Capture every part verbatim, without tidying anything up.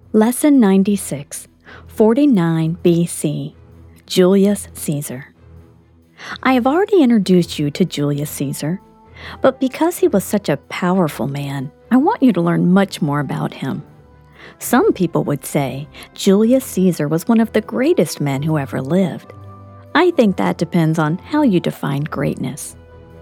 Lesson ninety-six, forty-nine B C, Julius Caesar. I have already introduced you to Julius Caesar, but because he was such a powerful man, I want you to learn much more about him. Some people would say Julius Caesar was one of the greatest men who ever lived. I think that depends on how you define greatness.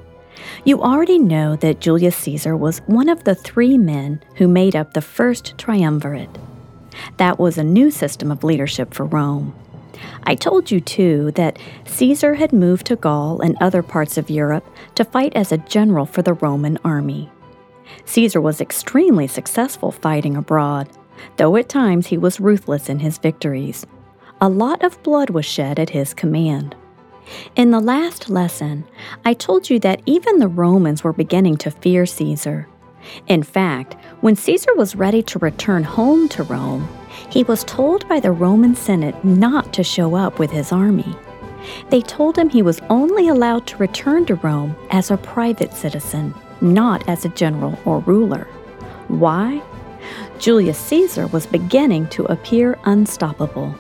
You already know that Julius Caesar was one of the three men who made up the first triumvirate. That was a new system of leadership for Rome. I told you, too, that Caesar had moved to Gaul and other parts of Europe to fight as a general for the Roman army. Caesar was extremely successful fighting abroad, though at times he was ruthless in his victories. A lot of blood was shed at his command. In the last lesson, I told you that even the Romans were beginning to fear Caesar. In fact, when Caesar was ready to return home to Rome, he was told by the Roman Senate not to show up with his army. They told him he was only allowed to return to Rome as a private citizen, not as a general or ruler. Why? Julius Caesar was beginning to appear unstoppable.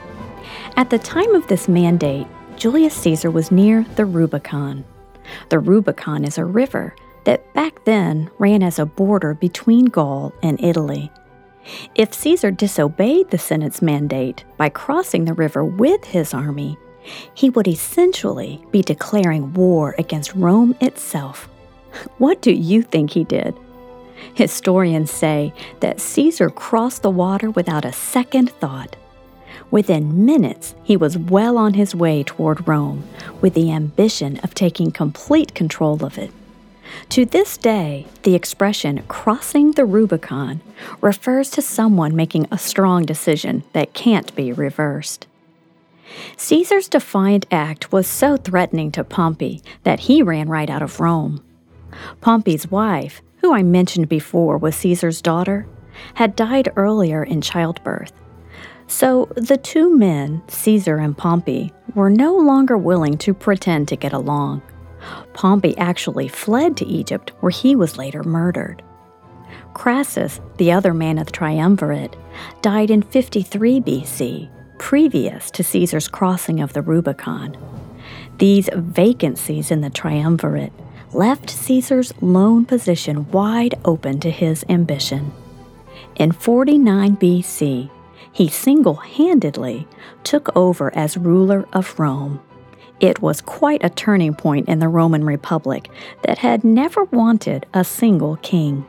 At the time of this mandate, Julius Caesar was near the Rubicon. The Rubicon is a river that back then ran as a border between Gaul and Italy. If Caesar disobeyed the Senate's mandate by crossing the river with his army, he would essentially be declaring war against Rome itself. What do you think he did? Historians say that Caesar crossed the water without a second thought. Within minutes, he was well on his way toward Rome, with the ambition of taking complete control of it. To this day, the expression crossing the Rubicon refers to someone making a strong decision that can't be reversed. Caesar's defiant act was so threatening to Pompey that he ran right out of Rome. Pompey's wife, who I mentioned before was Caesar's daughter, had died earlier in childbirth. So the two men, Caesar and Pompey, were no longer willing to pretend to get along. Pompey actually fled to Egypt, where he was later murdered. Crassus, the other man of the triumvirate, died in fifty-three B C, previous to Caesar's crossing of the Rubicon. These vacancies in the triumvirate left Caesar's lone position wide open to his ambition. In forty-nine B C, he single-handedly took over as ruler of Rome. It was quite a turning point in the Roman Republic that had never wanted a single king.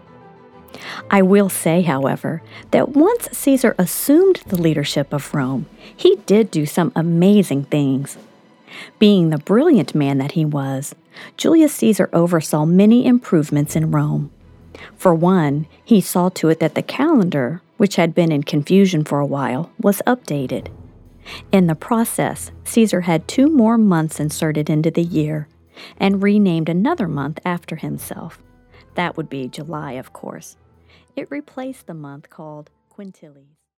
I will say, however, that once Caesar assumed the leadership of Rome, he did do some amazing things. Being the brilliant man that he was, Julius Caesar oversaw many improvements in Rome. For one, he saw to it that the calendar, which had been in confusion for a while, was updated. In the process, Caesar had two more months inserted into the year and renamed another month after himself. That would be July, of course. It replaced the month called Quintilis.